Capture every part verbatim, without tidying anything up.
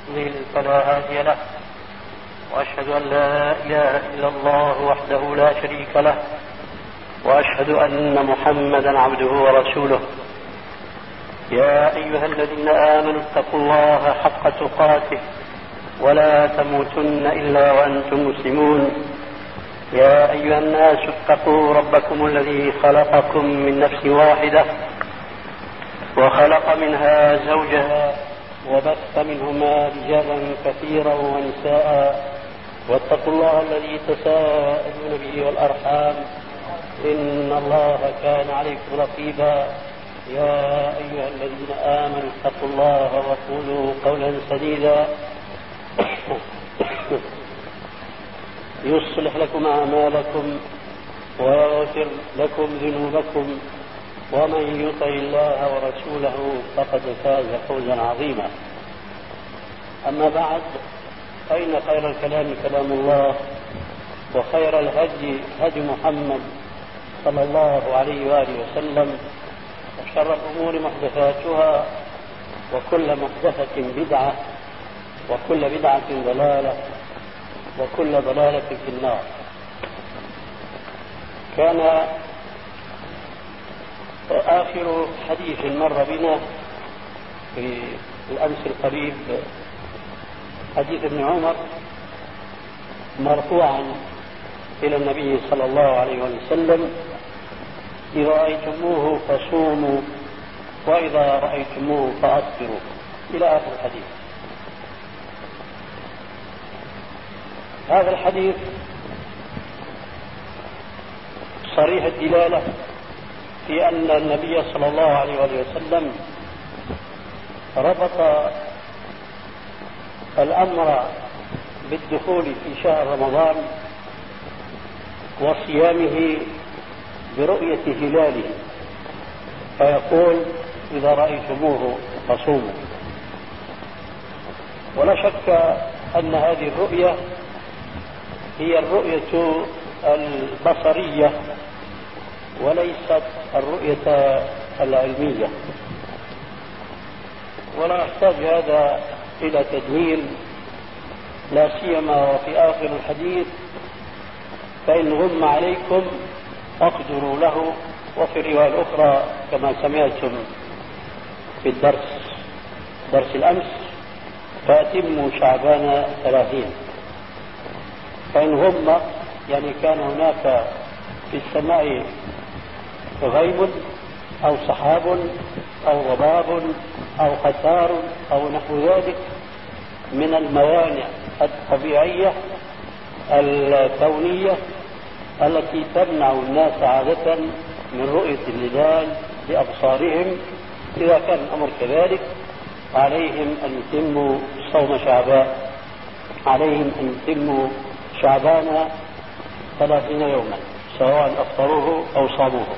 يضلل فلا هادي له، وأشهد أن لا إله إلا الله وحده لا شريك له، وأشهد أن محمدا عبده ورسوله. يا أيها الذين آمنوا اتقوا الله حق تقاته ولا تموتن إلا وأنتم مسلمون. يا أيها الناس اتقوا ربكم الذي خلقكم من نفس واحدة وخلق منها زوجها وبث منهما رجالا كثيرا ونساء، واتقوا الله الذي تساءلون به والأرحام إن الله كان عليكم رقيبا. يا أيها الذين آمنوا اتقوا الله وقولوا قولا سديدا يصلح لكم أعمالكم ويغفر لكم ذنوبكم، ومن يطع الله ورسوله فقد فاز فوزا عظيما. أما بعد، فإن خير الكلام كلام الله، وخير الهدي هدي محمد صلى الله عليه وآله وسلم، وشر الأمور محدثاتها، وكل محدثة بدعة، وكل بدعة ضلالة، وكل ضلالة في النار. كان آخر حديث مر بنا في الأمس القريب حديث ابن عمر مرفوعا إلى النبي صلى الله عليه وسلم: إذا رأيتموه فصوموا، وإذا رأيتموه فأفطروا، إلى آخر الحديث. هذا الحديث صريح الدلالة في أن النبي صلى الله عليه وسلم ربط الأمر بالدخول في شهر رمضان وصيامه برؤية هلاله، فيقول: إذا رأيتموه فصوموا. ولا شك أن هذه الرؤية هي الرؤية البصرية وليست الرؤية العلمية، ولا يحتاج هذا إلى تدليل، لا سيما وفي آخر الحديث: فإن غم عليكم فاقدروا له. وفي الرواية الأخرى كما سمعتم في الدرس درس الأمس: فأتموا شعبان ثلاثين. فإن غم يعني كان هناك في السماء غيم أو سحاب أو ضباب أو قتار أو نحو ذلك من الموانع الطبيعية الكونية التي تمنع الناس عادة من رؤية الهلال بأبصارهم، إذا كان الأمر كذلك عليهم أن يتموا صوم شعبان، عليهم أن يتموا شعبان ثلاثين يوما، سواء أفطروه أو صاموه.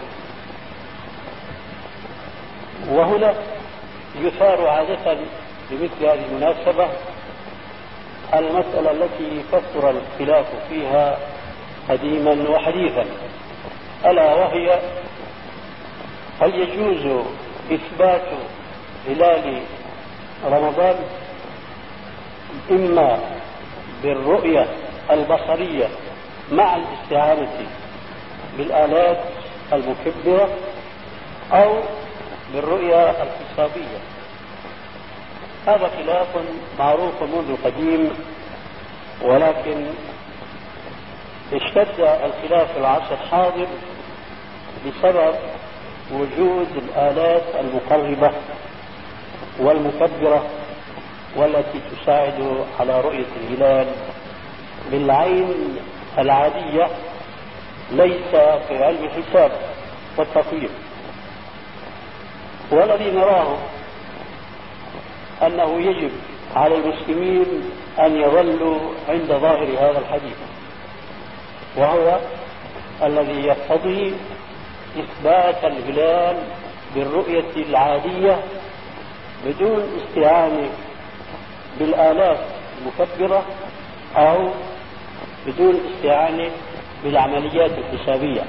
وهنا يثار عادة بمثل هذه المناسبة المسألة التي كثر الاختلاف فيها قديما وحديثا، ألا وهي: هل يجوز إثبات هلال رمضان إما بالرؤية البصرية مع الاستعانة بالآلات المكبرة، أو بالرؤية الحسابية؟ هذا خلاف معروف منذ قديم، ولكن اشتد الخلاف في العصر الحاضر بسبب وجود الآلات المقربة والمكبرة والتي تساعد على رؤية الهلال بالعين العادية، ليس في علم الحساب والتقويم. والذي نراه أنه يجب على المسلمين أن يظلوا عند ظاهر هذا الحديث، وهو الذي يقتضي إثبات الهلال بالرؤية العادية بدون استعانة بالآلات المكبرة أو بدون استعانة بالعمليات الحسابية.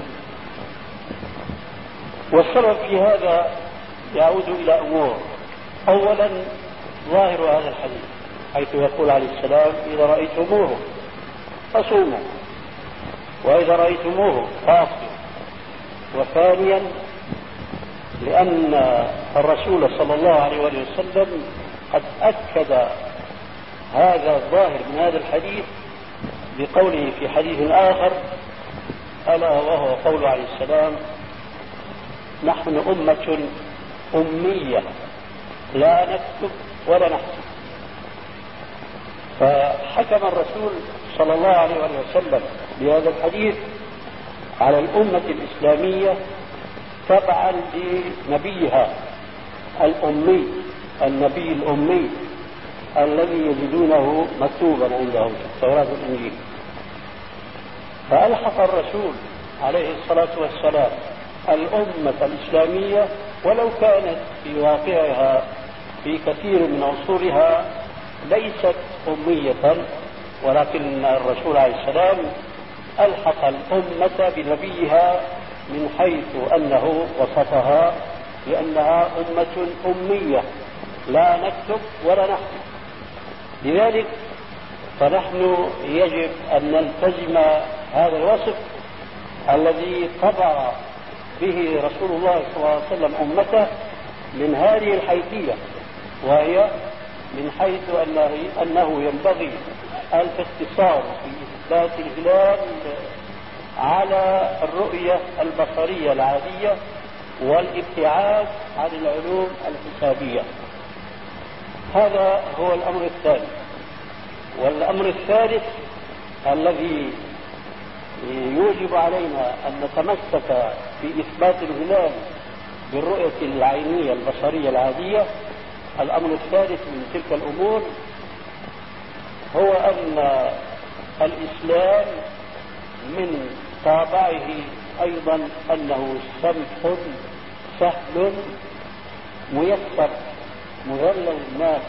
والسبب في هذا يعود إلى أمور: أولا ظاهر هذا الحديث، حيث يقول عليه السلام إذا رأيتموه فصوموا وإذا رأيتموه فاصلوا. وثانيا لأن الرسول صلى الله عليه وسلم قد أكد هذا الظاهر من هذا الحديث بقوله في حديث آخر ألا وهو قول عليه السلام نحن أمة أمية لا نكتب ولا نحسب. فحكم الرسول صلى الله عليه وسلم بهذا الحديث على الأمة الإسلامية تبعا لنبيها الأمي، النبي الأمي الذي يجدونه مكتوبا عندهم في التوراة والإنجيل. فألحق الرسول عليه الصلاة والسلام الأمة الإسلامية ولو كانت في واقعها في كثير من عصورها ليست أمية، ولكن الرسول عليه السلام ألحق الأمة بنبيها من حيث أنه وصفها بأنها أمة أمية لا نكتب ولا نحسب. لذلك فنحن يجب أن نلتزم هذا الوصف الذي طبع به رسول الله صلى الله عليه وسلم أمته من هذه الحيثية، وهي من حيث أنه ينبغي الاقتصار في إثبات الهلال على الرؤية البصرية العادية والابتعاد عن العلوم الحسابية. هذا هو الأمر الثاني. والأمر الثالث الذي يوجب علينا أن نتمسك في إثبات الهلال بالرؤية العينية البصرية العادية، الأمر الثالث من تلك الأمور هو أن الإسلام من طابعه أيضا أنه سمح سهل ميسر مذلل الناس،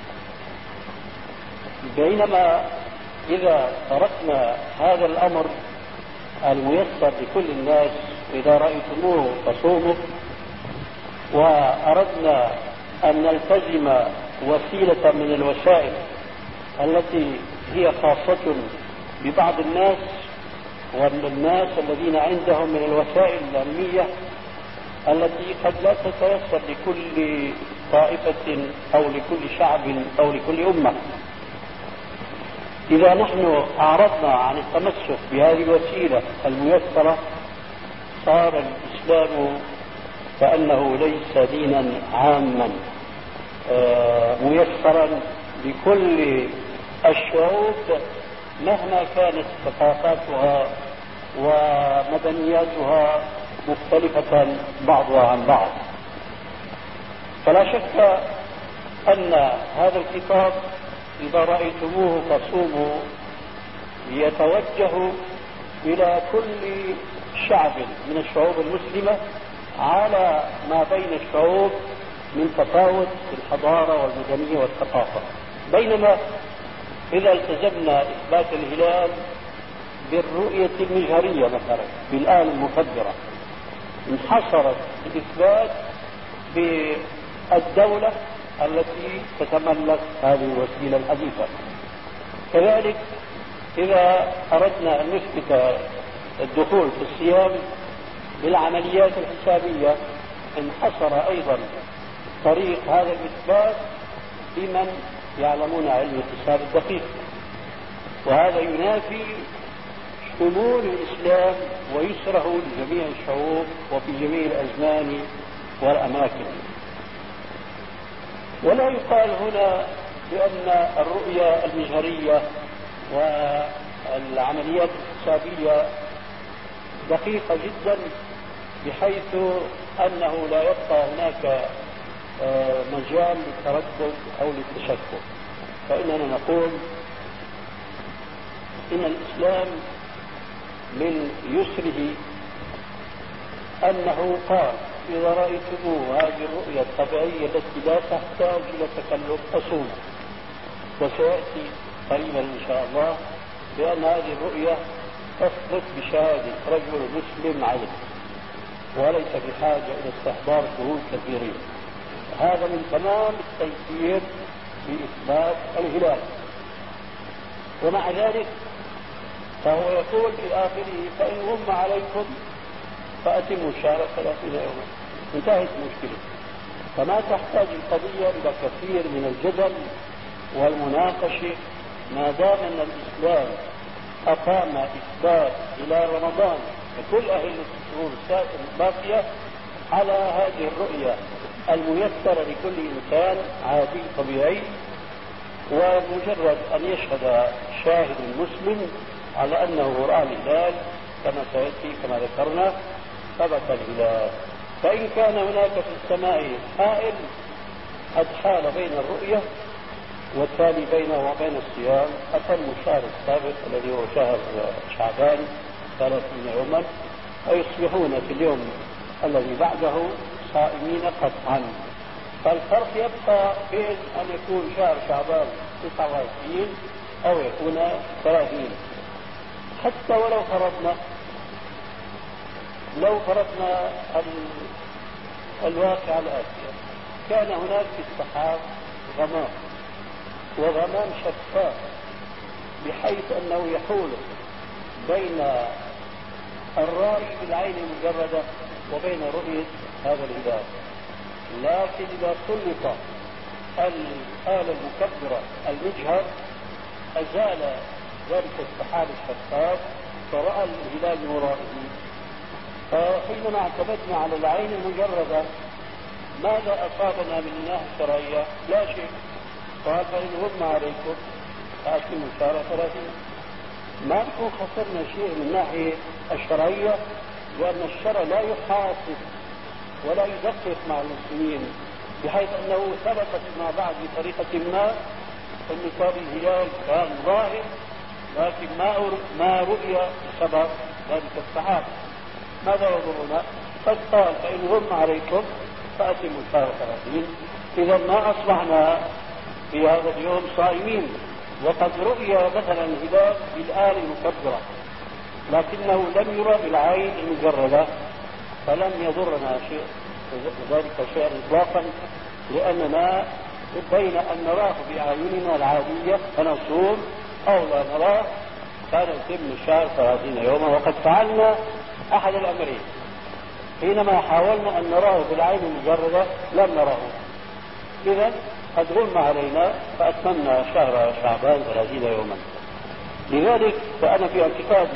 بينما إذا تركنا هذا الأمر الميسر لكل الناس إذا رأيتموه فصوموا، وأردنا أن نلتزم وسيلة من الوسائل التي هي خاصة ببعض الناس والناس الذين عندهم من الوسائل العلمية التي قد لا تتيسر لكل طائفة أو لكل شعب أو لكل أمة. إذا نحن أعرضنا عن التمسك بهذه الوسيلة الميسرة صار الإسلام كأنه ليس دينا عاما ميسرا لكل الشعوب مهما كانت ثقافاتها ومدنياتها مختلفة بعضها عن بعض. فلا شك أن هذا الكتاب إذا رأيتموه فصوموا يتوجه إلى كل شعب من الشعوب المسلمة على ما بين الشعوب من تفاوت في الحضارة والمدنية والثقافة. بينما إذا التزمنا إثبات الهلال بالرؤية المجهرية مثلا بالآلة المكبرة انحصرت الإثبات بالدولة التي تتملك هذه الوسيلة الحديثة. كذلك إذا أردنا أن نثبت الدخول في الصيام بالعمليات الحسابية انحصر أيضا طريق هذا الإثبات بمن يعلمون علم الحساب الدقيق، وهذا ينافي شمول الإسلام ويسره لجميع الشعوب وفي جميع الأزمان والأماكن. ولا يقال هنا بأن الرؤية المجهرية والعمليات الحسابية دقيقة جدا بحيث أنه لا يبقى هناك مجال للتردد أو للتشكك. فإننا نقول إن الإسلام من يسره أنه قال إذا رأيتموه هذه الرؤية الطبيعية التي لا تحتاج إلى تكلف فصوموا. وسيأتي قريبا إن شاء الله بأن هذه الرؤية تثبت بشهادة رجل مسلم عدل وليس بحاجة إلى استحضار شهود كثيرين. هذا من تمام التيسير بإثبات الهلال. ومع ذلك فهو يقول في آخره فإن غم عليكم فأتموا الشهر ثلاثين يوما. انتهت المشكلة. فما تحتاج القضية إلى كثير من الجدل والمناقشة ما دام أن الإسلام أقام إثبات إلى رمضان لكل أهل الشهور الباقية على هذه الرؤية الميسرة لكل إنسان عادي طبيعي، ومجرد أن يشهد شاهد مسلم على أنه رأى الهلال كما سيأتي كما ذكرنا ثبت الهلال. فإن كان هناك في السماء حائل قد حال بين الرؤية والتالي بينه وبين الصيام أتم الشهر السابق الذي هو شهر شعبان ثلاثين يوما، ويصبحون في اليوم الذي بعده صائمين قطعا. فالفرق يبقى بين أن يكون شهر شعبان تسعة وعشرين أو يكون ثلاثين. حتى ولو فرضنا لو فرضنا الواقع الآتي، كان هناك في السحاب غمام وغمام شفاف بحيث أنه يحول بين الرأي بالعين المجردة وبين رؤية هذا الهلال. لكن إذا سلط الآلة المكبرة المجهر أزال ذلك السحاب الشفاف فرأى الهلال من ورائه. فحينما اعتمدنا على العين المجردة ماذا أصابنا من الناحية الشرعية؟ لا شيء. قال فإن غم عليكم فأتموا الشهر ثلاثين. ما نكون خسرنا شيء من الناحية الشرعية، لأن الشرع لا يحاسب ولا يدقق مع المسلمين بحيث أنه ثبت فيما بعد بطريقة ما أن صار الهلال كان ظاهر لكن ما ما رؤي بسبب ذلك السحاب. ماذا يضرنا؟ قد قال فإن غم عليكم فأتموا الشهر ثلاثين. إذا ما أصبحنا في هذا اليوم صائمين، وقد رؤي مثلا الهلال بالآلة المكبرة لكنه لم يرى بالعين المجردة، فلم يضرنا شيء ذلك شيء إطلاقا، لأننا بين أن نراه بأعيننا العادية فنصوم أو لا نراه كان يتم الشهر ثلاثين يوما. وقد فعلنا أحد الأمرين، حينما حاولنا أن نراه بالعين المجردة لم نراه. إذا قد غم علينا فأتممنا شهر شعبان ثلاثين يوما. لذلك فأنا في اعتقادي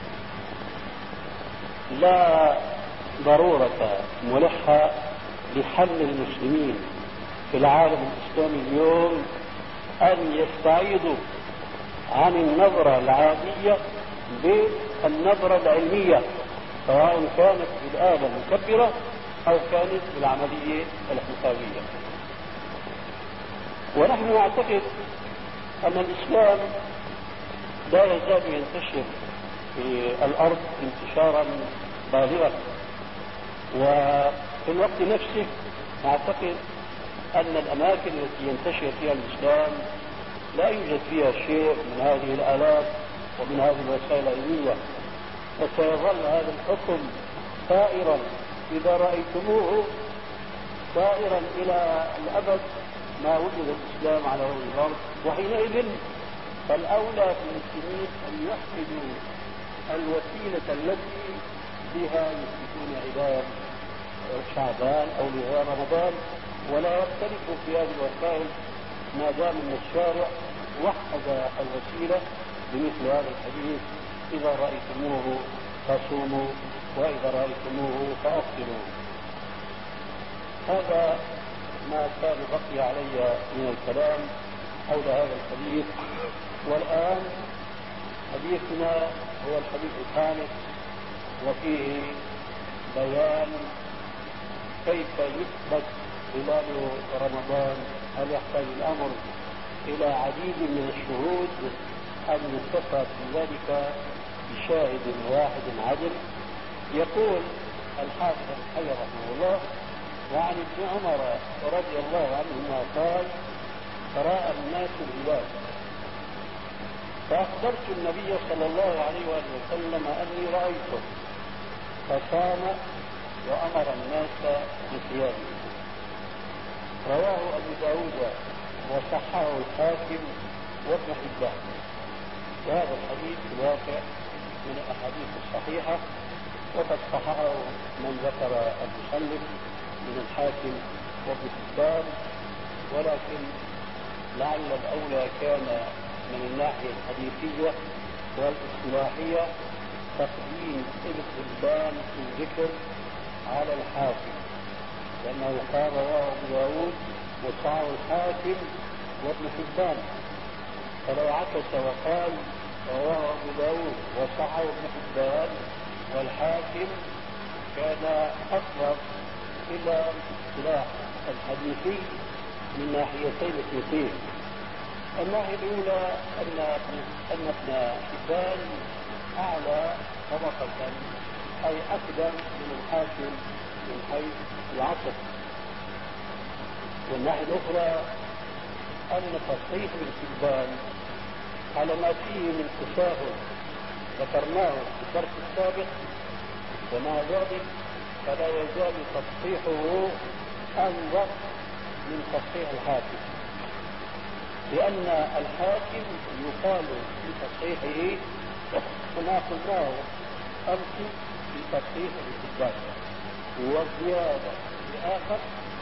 لا ضرورة ملحة لحل المسلمين في العالم الإسلامي اليوم أن يستعيدوا عن النظرة العادية بالنظرة العلمية، سواء كانت بالآلة المكبرة أو كانت بالعملية الحسابية. ونحن نعتقد أن الإسلام لا يزال ينتشر في الأرض انتشارا بالغا، وفي الوقت نفسه نعتقد أن الأماكن التي ينتشر فيها الإسلام لا يوجد فيها شيء من هذه الآلات ومن هذه الوسائل العلمية، وسيظل هذا الحكم سائرا إذا رأيتموه سائرا إلى الأبد ما وجد الإسلام على وجه الأرض. وحينئذ فالأولى بالمسلمين أن يحمدوا الوسيلة التي بها يثبتون عباد شعبان أو لغاية رمضان، ولا يختلفوا في هذه الوسائل ما دام أن الشارع وحد الوسيلة بمثل هذا الحديث: إذا رأيتموه فصوموا وإذا رأيتموه فأفطروا. هذا ما كان بقي علي من الكلام حول هذا الحديث. والآن حديثنا هو الحديث الخامس، وفيه بيان كيف يثبت هلال رمضان. هل يحتاج الأمر إلى عديد من الشهود أم يكتفى في ذلك بشاهد واحد عدل؟ يقول الحافظ حي رحمه الله: وعن ابن عمر رضي الله عنهما قال: فرأى الناس الهلال فأخبرت النبي صلى الله عليه وآله وسلم أني رأيته، فصام وأمر الناس بصيامه. رواه أبو داود وصححه الحاكم وابن حبان. وهذا الحديث في الواقع من الأحاديث الصحيحة، وقد صححه من ذكر المصنف من الحاكم وابن حبان، ولكن لعل الأولى كان من الناحية الحديثية والاصطلاحية تقديم ابن حبان في الذكر على الحاكم، لأنه قال رواه أبو داود وصححه الحاكم وابن حبان، فلو عكس وقال رواه أبو داود وصححه ابن حبان والحاكم كان أقرب إلى الاصطلاح الحديثي من ناحيتين اثنتين. الناحية الأولى أن أن ابن حبان أعلى طبقة أي أقدم من الحاكم من حيث العصر. والناحية الأخرى أن تصحيح ابن حبان على ما فيه من تساهل ذكرناه في الدرس السابق، ومع ذلك فلا يزال تصحيحه أنظر من تصحيح الحاكم، لأن الحاكم يقال في تصحيحه كما قلناه أمس في تصحيح ابن حبان، والزيادة لآخر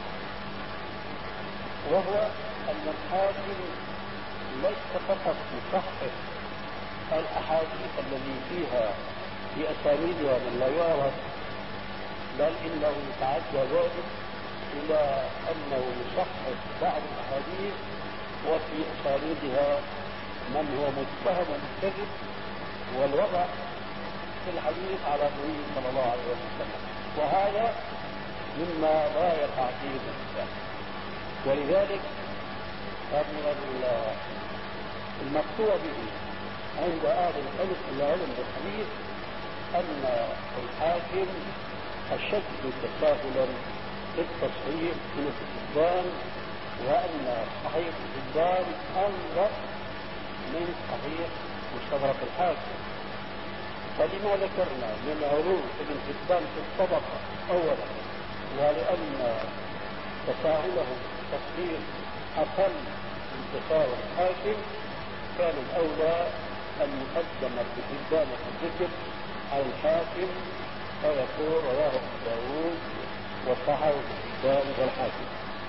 وهو أن الحاكم ليس فقط يصحح الأحاديث التي فيها في أسانيدها من لا يعرف، بل إنه يتعدى ذلك إلى أنه يصحح بعض الأحاديث وفي أسانيدها من هو متهم بالكذب والوضع في الحديث على النبي صلى الله عليه وسلم، وهذا مما لا يقع فيه الإنسان. ولذلك من المقصود به عند أهل العلم العلم بالحديث أن الحاكم أشد تساهلا في التصحيح من الحبان، وأن صحيح الحبان أنظر من صحيح مستدرك الحاكم. فلما ذكرنا من علو ابن حبان في الطبقة أولا، ولأن تساهله تصحيح أقل من تساهل الحاكم، كان الأولى أن يقدم ابن حبان في الذكر على الحاكم فيقول رواه أبو داود وصححه ابن حبان والحاكم.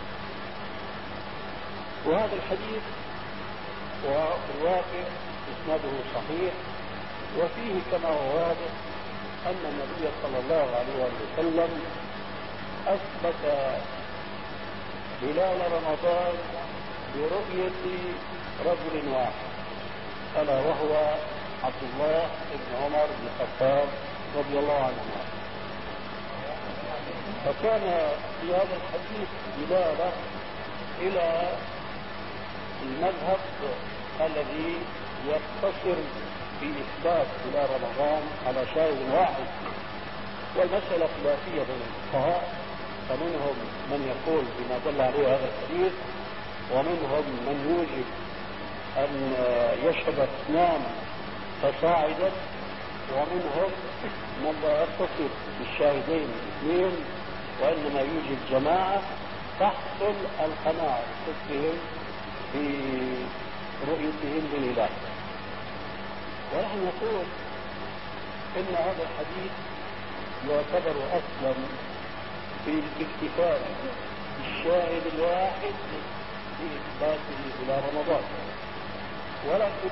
وهذا الحديث وفي الواقع إسناده صحيح، وفيه كما هو واضح أن النبي صلى الله عليه وسلم أثبت هلال رمضان برؤية رجل واحد، ألا وهو عبد الله بن عمر بن الخطاب رضي الله عنهما. فكان في هذا الحديث دلالة إلى المذهب الذي يقتصر في إثبات هلال رمضان على شاهد واحد، والمسألة خلافية بين الفقهاء، فمنهم من يقول بما دل عليه هذا الحديث، ومنهم من يوجب أن يشهد اثنان فصاعدا، ومنهم من لا يقتصر بالشاهدين الاثنين وإنما يوجد جماعة تحصل القناعة بصدقهم في رؤيتهم للهلال. ونحن نقول إن هذا الحديث يعتبر أصلا في الاكتفاء بالشاهد الواحد في إثباته إلى رمضان، ولكن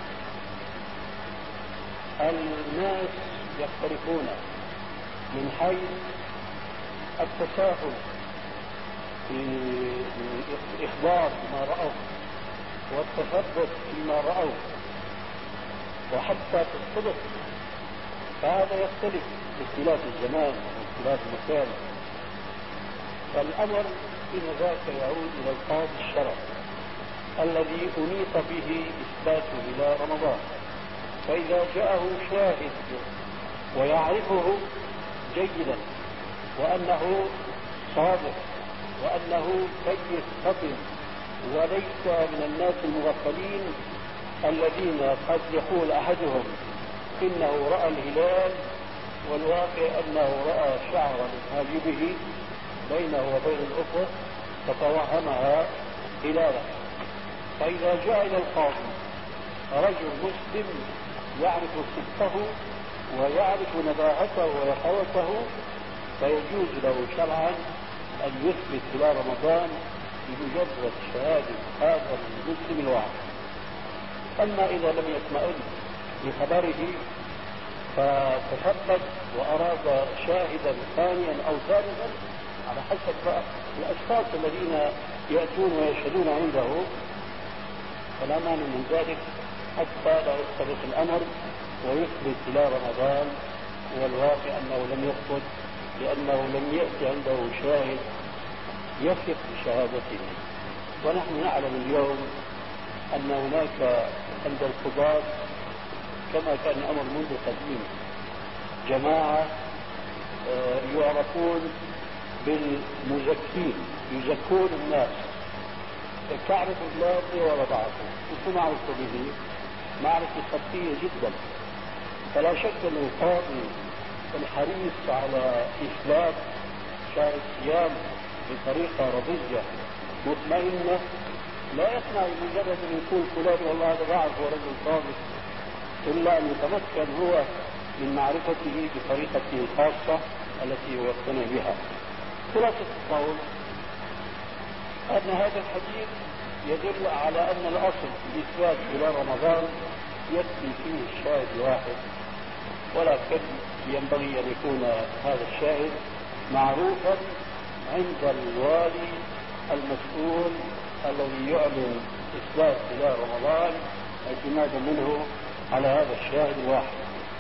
الناس يختلفون من حيث التساهل في الإخبار بما رأوا والتثبت فيما رأوا وحتى في الصدق، فهذا يختلف باختلاف الزمان واختلاف المكان. فالأمر إن ذاك يعود إلى القاضي الشرعي الذي أنيط به إثباته إلى رمضان، فإذا جاءه شاهد ويعرفه جيدا وأنه صادق وأنه كيس فطن وليس من الناس المغفلين الذين قد يقول أحدهم إنه رأى الهلال والواقع أنه رأى شعرا من حاجبه بينه وبين الأخرى فتوهمها هلالا، فإذا جاء إلى القاضي رجل مسلم يعرف صدقه ويعرف نباهته ويقظته فيجوز له شرعا أن يثبت خلال رمضان بمجرد شهادة هذا المسلم الواحد. أما إذا لم يطمئن بخبره فتثبت وأراد شاهدا ثانيا أو ثالثا على حسب الأشخاص الذين يأتون ويشهدون عنده فلا مانع من ذلك حتى لا يختلف الأمر ويثبت إلى رمضان. والواقع أنه لم يثبت لأنه لم يأتي عنده شاهد يثق بشهادته. ونحن نعلم اليوم أن هناك عند القضاة كما كان الأمر منذ قديم جماعة يعرفون بالمزكين يزكون الناس تعرف الذي ورضعته وشو معرفة به معرفة خطية جدا. فلا شك أن القاضي الحريص على إثبات شهر الصيام بطريقة رضية مطمئنة لا يقنع بمجرد أن يقول فلان والله هذا بعرف هو رجل صادق إلا أن يتمكن هو من معرفته بطريقته الخاصة التي هو يقتنع بها. خلاصة القول أن هذا الحديث يدل على أن الأصل في إثبات خلال رمضان يكفي فيه الشاهد الواحد، ولكن ينبغي أن يكون هذا الشاهد معروفا عند الوالي المسؤول الذي يعلن إثبات خلال رمضان اعتمادا منه على هذا الشاهد الواحد.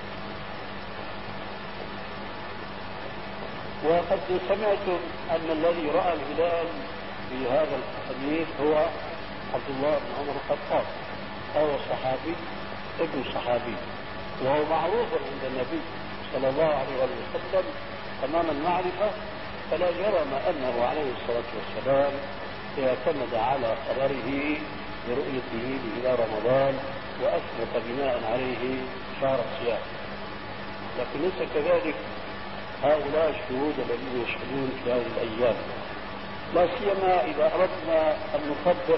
وقد سمعتم أن الذي رأى الهلال في هذا الحديث هو عبد الله بن عمر الخطاب، هو صحابي ابن صحابي، وهو معروف عند النبي صلى الله عليه وسلم تمام المعرفة، فلا جرم أنه عليه الصلاة والسلام اعتمد على خبره برؤيته إلى رمضان وأثبت بناء عليه شهر الصيام. لكن ليس كذلك هؤلاء الشهود الذين يشهدون في هذه الأيام، لا سيما إذا أردنا أن نطبق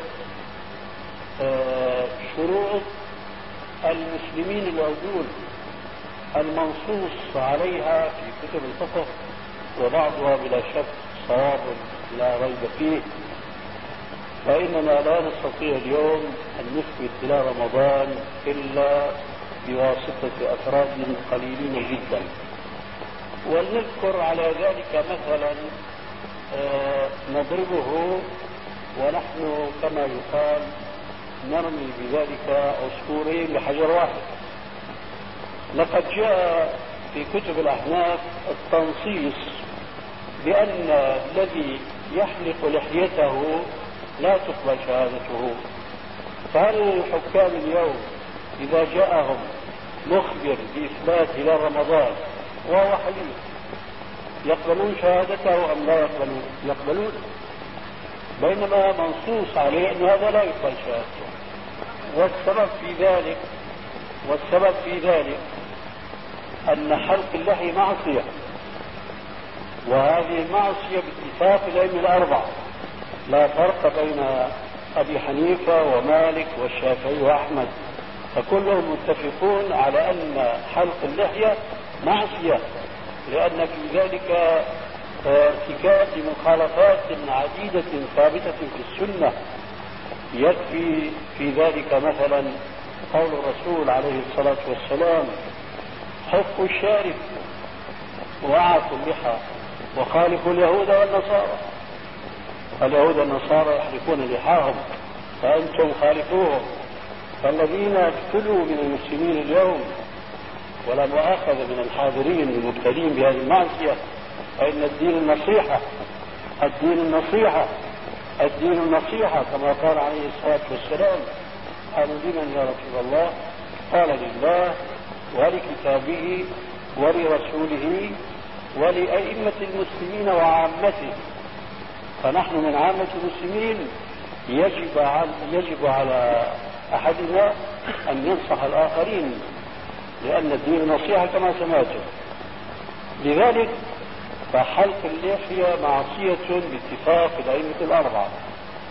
شروط المسلمين الأول المنصوص عليها في كتب الفقه، وبعضها بلا شك صواب لا ريب فيه، فإننا لا نستطيع اليوم أن نثبت إلى رمضان إلا بواسطة أفراد قليلين جدا. ولنذكر على ذلك مثلا آه نضربه ونحن كما يقال نرمي بذلك عصفورين بحجر واحد. لقد جاء في كتب الأحناف التنصيص بأن الذي يحلق لحيته لا تقبل شهادته. فهل الحكام اليوم إذا جاءهم مخبر بإثبات إلى رمضان وهو حليف يقبلون شهادته أم لا يقبلون؟ يقبلون، بينما منصوص عليه أن هذا لا يقبل شهادته. والسبب في ذلك والسبب في ذلك أن حلق اللحية معصية، وهذه المعصية باتفاق الأئمة الأربعة، لا فرق بين أبي حنيفة ومالك والشافعي وأحمد، فكلهم متفقون على أن حلق اللحية معصية، لأن في ذلك ارتكاب لمخالفات عديدة ثابتة في السنة. يكفي في ذلك مثلا قول الرسول عليه الصلاة والسلام: حف الشارب وعافوا اللحى وخالفوا اليهود والنصارى. اليهود والنصارى يحلقون لحاهم فأنتم خالفوهم. فالذين ابتلوا من المسلمين اليوم ولا مؤاخذة من الحاضرين المبتلين بهذه المعصية، فإن الدين النصيحة الدين النصيحة الدين النصيحة كما قال عليه الصلاة والسلام: قالوا لمن يا رسول الله؟ قال: لله ولكتابه ولرسوله ولأئمة المسلمين وعامته. فنحن من عامة المسلمين يجب على, يجب على أحدنا أن ينصح الآخرين، لأن الدين النصيحة كما سمعتم. لذلك فحلق اللحية معصية باتفاق الأئمة الأربعة،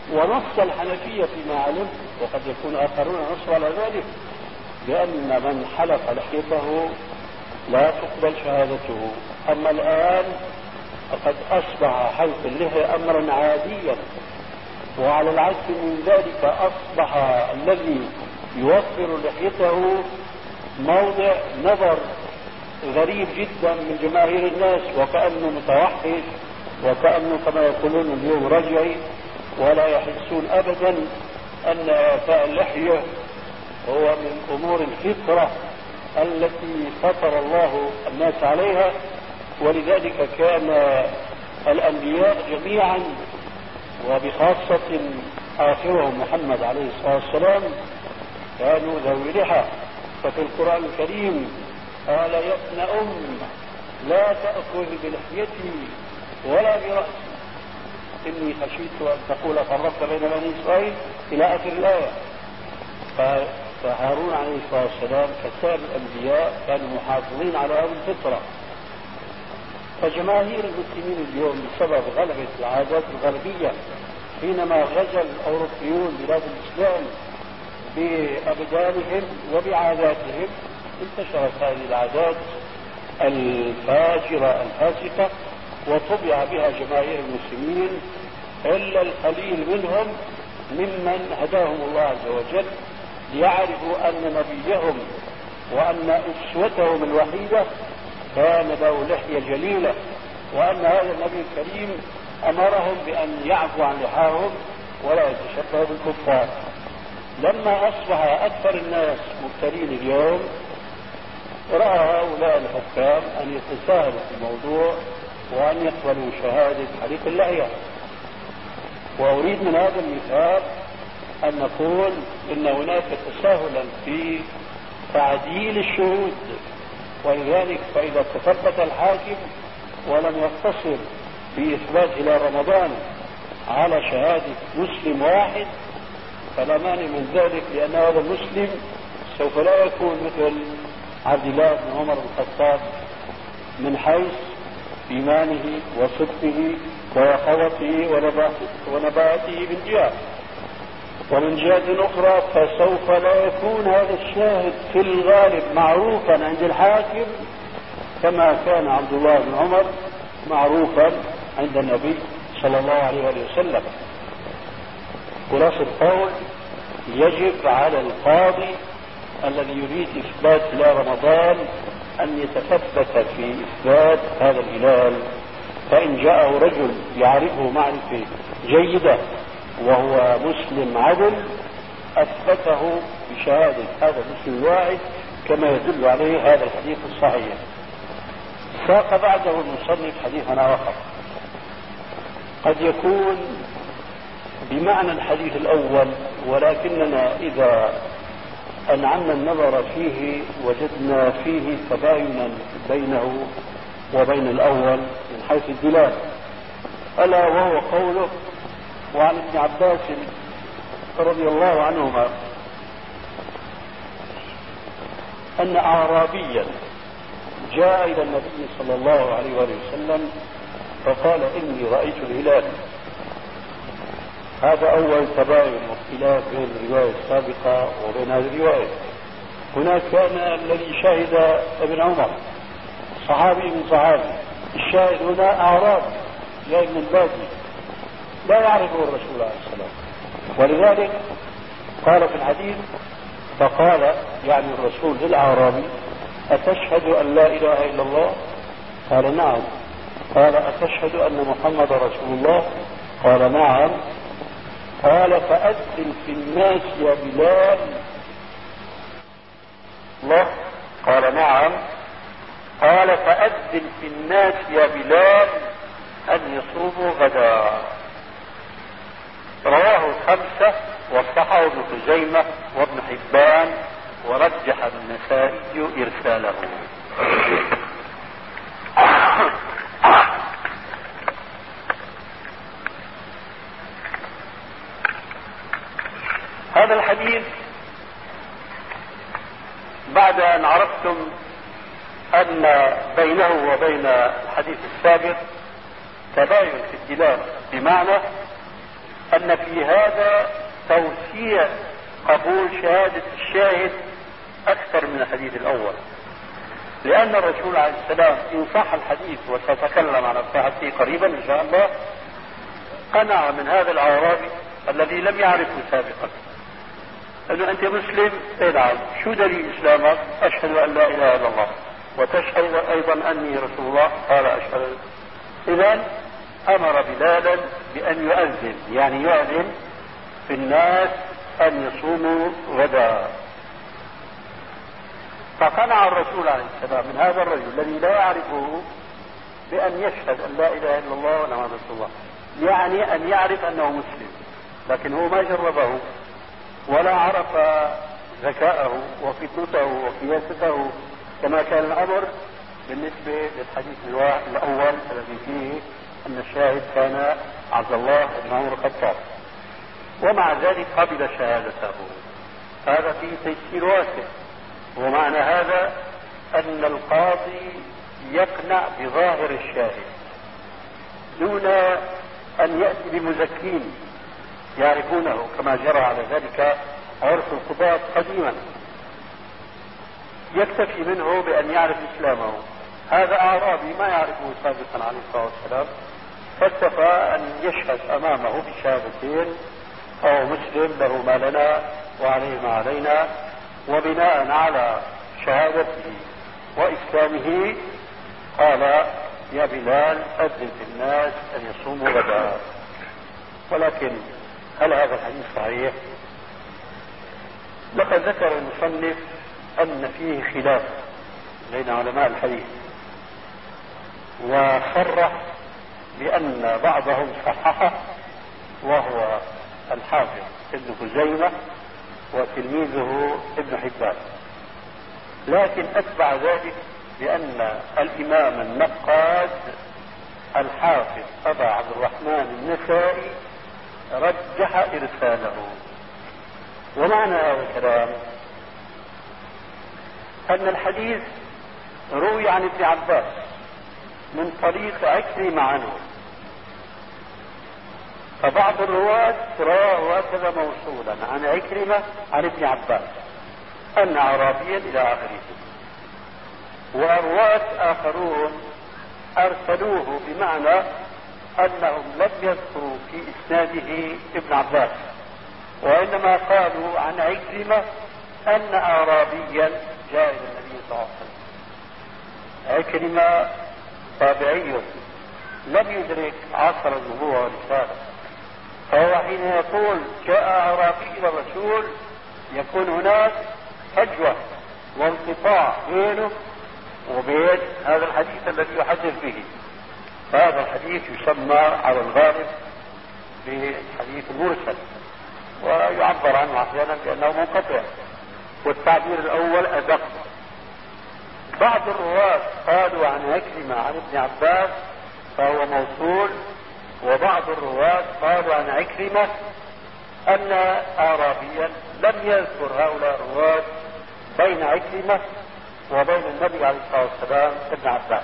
ونص الحنفية فيما علمت، وقد يكون آخرون نصوا على ذلك، بأن من حلق لحيته لا تقبل شهادته. أما الآن فقد أصبح حلق اللحية أمرا عاديا، وعلى العكس من ذلك أصبح الذي يوفر لحيته موضع نظر غريب جدا من جماهير الناس، وكأنه متوحش، وكأنه كما يقولون اليوم رجعي، ولا يحسون أبدا أن إعفاء اللحية هو من أمور الفطرة التي فطر الله الناس عليها. ولذلك كان الأنبياء جميعا وبخاصة آخرهم محمد عليه الصلاة والسلام كانوا ذوي لحى. ففي القرآن الكريم قال يا ابن أم لا تأخذ بلحيتي ولا برأسي إني خشيت أن تقول فرقت بين بني إسرائيل إلى آخر الآية. فهارون عليه الصلاة والسلام كسائر الأنبياء كانوا محافظين على هذه الفطرة. فجماهير المسلمين اليوم بسبب غلبة العادات الغربية حينما غزا الأوروبيون بلاد الإسلام بأبدانهم وبعاداتهم انتشرت هذه العادات الفاجرة الفاسقة وطبع بها جماهير المسلمين إلا القليل منهم ممن هداهم الله عز وجل ليعرفوا أن نبيهم وأن أسوتهم الوحيدة كان له لحية جليلة، وأن هذا النبي الكريم أمرهم بأن يعفوا عن لحاهم ولا يتشبهوا بالكفار. لما أصبح أكثر الناس مبتلين اليوم رأى هؤلاء الحكام أن يتساهلوا في الموضوع وأن يقبلوا شهادة حليق اللحية. وأريد من هذا المثال أن نقول إن هناك تساهلا في تعديل الشهود، ولذلك فإذا تثبت الحاكم ولم يقتصر بإثبات إلى رمضان على شهادة مسلم واحد فلا مانع من ذلك، لأن هذا المسلم سوف لا يكون مثل عبد الله بن عمر بن الخطاب من حيث إيمانه وصدقه ويقظته ونباته بالجهاد. ومن جهة أخرى فسوف لا يكون هذا الشاهد في الغالب معروفا عند الحاكم كما كان عبد الله بن عمر معروفا عند النبي صلى الله عليه وسلم. خلاصة القول يجب على القاضي الذي يريد إثبات هلال رمضان أن يتثبت في إثبات هذا الهلال، فإن جاءه رجل يعرفه معرفة جيدة وهو مسلم عدل أثبته بشهادة هذا المسلم الواحد كما يدل عليه هذا الحديث الصحيح. ساق بعده المصنف حديثا آخر قد يكون بمعنى الحديث الأول، ولكننا إذا أنعمنا النظر فيه وجدنا فيه تباينا بينه وبين الأول من حيث الدلالة، ألا وهو قوله وعن ابن عباس رضي الله عنهما أن أعرابيا جاء إلى النبي صلى الله عليه وسلم فقال إني رأيت الهلال. هذا أول تباين واختلاف بين الرواية السابقة وبين هذه الرواية. هناك كان الذي شهد ابن عمر صحابي من صحابي، الشاهد هنا أعرابي جاء من البادية لا يعرفه الرسول عليه السلام، ولذلك قال في الحديث فقال يعني الرسول للأعرابي أتشهد أن لا إله إلا الله؟ قال نعم. قال أتشهد أن محمد رسول الله؟ قال نعم. قال فأذن في الناس يا بلال الله؟ قال نعم. قال فأذن في الناس يا بلال أن يصوموا غدا. رواه الخمسة وصححه ابن خزيمة وابن حبان ورجح النسائي إرساله. هذا الحديث بعد أن عرفتم أن بينه وبين الحديث السابق تباين في الدلالة، بمعنى أن في هذا توسيع قبول شهادة الشاهد أكثر من الحديث الأول، لأن الرسول عليه السلام إن صح الحديث وسأتكلم عن صحته قريبا إن شاء الله قنع من هذا الأعرابي الذي لم يعرفه سابقا أنه أنت مسلم؟ إيه نعم. شو دليل إسلامك؟ أشهد أن لا إله إلا الله وتشهد أيضا أني رسول الله. قال أشهد. إذن أمر بلالا بأن يؤذن، يعني يؤذن في الناس أن يصوموا غدا. فقنع الرسول عليه السلام من هذا الرجل الذي لا يعرفه بأن يشهد أن لا إله إلا الله وأن محمدا رسول الله، يعني أن يعرف أنه مسلم، لكن هو ما جربه ولا عرف ذكاءه وفطنته وقياسته كما كان الأمر بالنسبة للحديث الأول الذي فيه أن الشاهد كان عبد الله بن عمر الخطاب، ومع ذلك قبل شهادته. هذا فيه تيسير واسع. ومعنى هذا أن القاضي يقنع بظاهر الشاهد دون أن يأتي بمزكين يعرفونه كما جرى على ذلك عرف القضاة قديما، يكتفي منه بأن يعرف إسلامه. هذا أعرابي ما يعرفه سابقا عليه الصلاة والسلام، فاكتفى أن يشهد أمامه بشهادتين: أو مسلم له ما لنا وعليه ما علينا، وبناء على شهادته وإسلامه قال: يا بلال أذن في الناس أن يصوموا غدا. ولكن هل هذا الحديث صحيح؟ لقد ذكر المصنف أن فيه خلاف بين علماء الحديث، وصرح بأن بعضهم صححه وهو الحافظ ابن خزيمة وتلميذه ابن حبان، لكن أتبع ذلك بأن الإمام النقاد الحافظ أبا عبد الرحمن النسائي رجح إرساله. ومعنى هذا الكلام أن الحديث روي عن ابن عباس من طريق عكرمة عنه، فبعض الرواة رواه هكذا موصولا عن عكرمة عن ابن عباس أن أعرابيا إلى آخره، ورواة آخرون أرسلوه بمعنى أنهم لم يذكروا في إسناده ابن عباس، وإنما قالوا عن عكرمة أن أعرابيا جاء إلى النبي صلى الله عليه وسلم. عكرمة تابعي لم يدرك عصر النبوة والرسالة، فهو حين يقول جاء أعرابي إلى الرسول يكون هناك فجوة وانقطاع بينه وبين هذا الحديث الذي يحدث به. فهذا الحديث يسمى على الغالب بالحديث المرسل، ويعبر عنه أحيانا بأنه منقطع، والتعبير الأول أدق. بعض الرواة قالوا عن عكرمة عن ابن عباس فهو موصول، وبعض الرواة قالوا عن عكرمة أن أعرابيا لم يذكر هؤلاء الرواة بين عكرمة وبين النبي عليه الصلاة والسلام ابن عباس.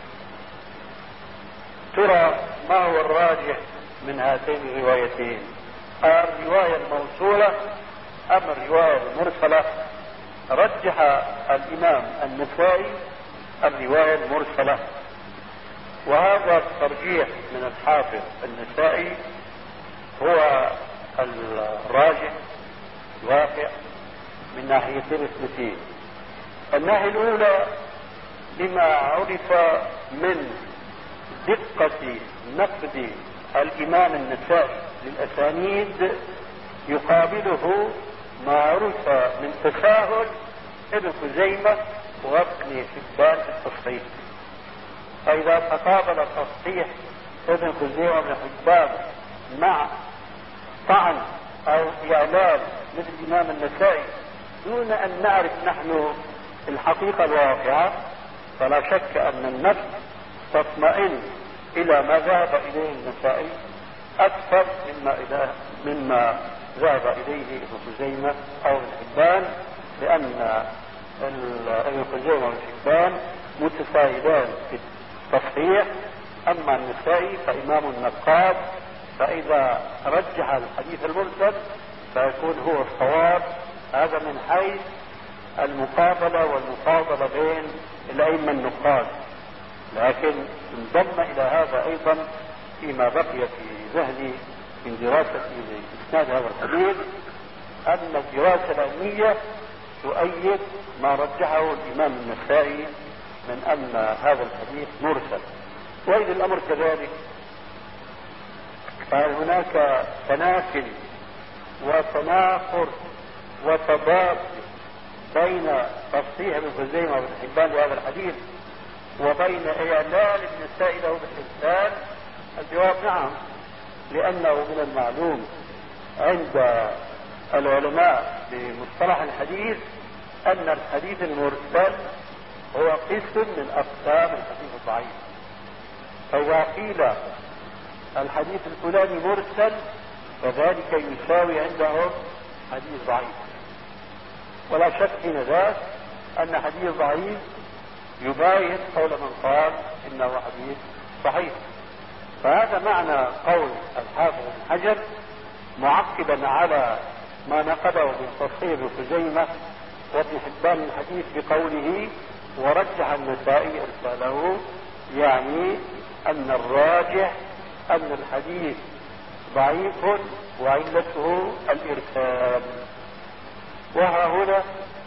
ترى ما هو الراجح من هاتين الروايتين؟ الرواية الموصولة أم الرواية المرسلة؟ رجح الإمام النسائي الرواية المرسلة، وهذا الترجيح من الحافظ النسائي هو الراجح الواقع من ناحيتين اثنتين. الناحية الأولى لما عرف من دقة نقد الإمام النسائي للأسانيد، يقابله ما عرف من تساهل ابن خزيمة وابن حبان في التصحيح. فإذا تقابل تصحيح ابن خزيمة وابن حبان مع طعن أو إعلان مثل الإمام النسائي دون أن نعرف نحن الحقيقة الواقعة، فلا شك أن النفس تطمئن إلى ما ذهب إليه النسائي أكثر مما إلى مما ذهب إليه ابن خزيمة أو ابن حبان، لأن ابن خزيمة وابن حبان متساهلان في التصحيح، أما النسائي فإمام النقاد فإذا رجح الحديث المرسل فيكون هو الصواب. هذا من حيث المقابلة والمفاضلة بين الأئمة النقاد. لكن انضم إلى هذا أيضا فيما بقي في ذهني من دراستي لإسناد هذا الحديث أن الدراسة العلمية تؤيد ما رجحه الإمام النسائي من أن هذا الحديث مرسل. وإذا الأمر كذلك فهناك تنافل وتناقض وتضاد بين تصحيح ابن خزيمة وابن حبان لهذا الحديث وبين إعلان النسائي له بالإرسال. الجواب نعم، لأنه من المعلوم عند العلماء بمصطلح الحديث أن الحديث المرسل هو قسم من أقسام الحديث الضعيف. فإذا قيل الحديث الفلاني مرسل فذلك يساوي عندهم حديث ضعيف، ولا شك حين ذاك أن حديث ضعيف يباين قول من قال إنه حديث صحيح. فهذا معنى قول الحافظ بن حجر معقبا على ما نقله من تصحيح ابن خزيمة وابن حبان الحديث بقوله ورجح النسائي إرساله، يعني أن الراجح أن الحديث ضعيف وعلته الإرسال. وها هنا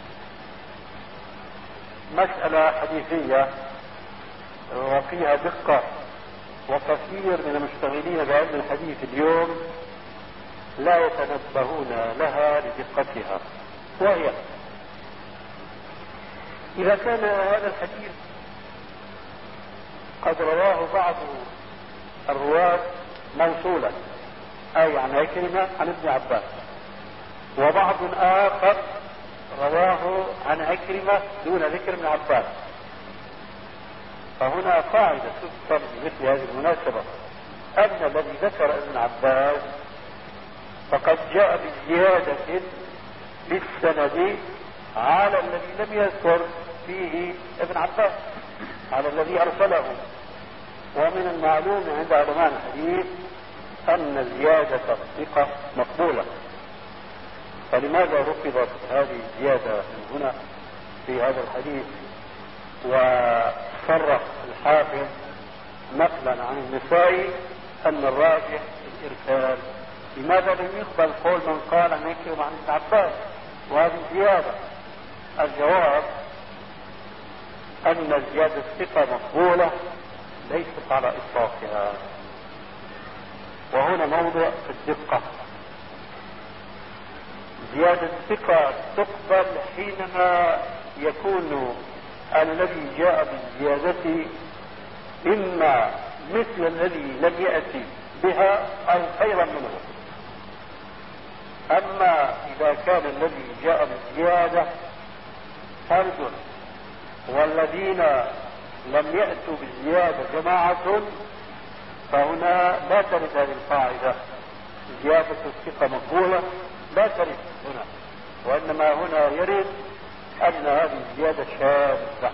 مسألة حديثية وفيها دقة، وكثير من المشتغلين بعلم الحديث اليوم لا يتنبهون لها لدقتها، وهي إذا كان هذا الحديث قد رواه بعض الرواة موصولا أي عن عكرمة عن ابن عباس، وبعض آخر رواه عن عكرمة دون ذكر ابن عباس، فهنا قاعدة تذكر بمثل هذه المناسبة أن الذي ذكر ابن عباس فقد جاء بزيادة بالسند على الذي لم يذكر فيه ابن عباس، على الذي أرسله. ومن المعلوم عند علماء الحديث أن زيادة الثقة مقبولة، فلماذا رفضت هذه الزيادة من هنا في هذا الحديث؟ وصرح الحافظ نقلا عن النسائي أن الراجح الإرسال. لماذا لم يقبل قول من قال عن عكرمة عن ابن عباس وهذه الزيادة؟ الجواب أن زيادة الثقة مقبولة ليست على إطلاقها، وهنا موضع الدقة. زيادة الثقة تقبل حينما يكون الذي جاء بالزيادة إما مثل الذي لم يأتي بها أو خيرا منه. أما إذا كان الذي جاء بالزيادة فرد والذين لم يأتوا بالزيادة جماعة فهنا لا ترد هذه القاعدة زيادة الثقة مقبولة، لا ترد هنا، وإنما هنا يرد أن هذه الزيادة شاذة،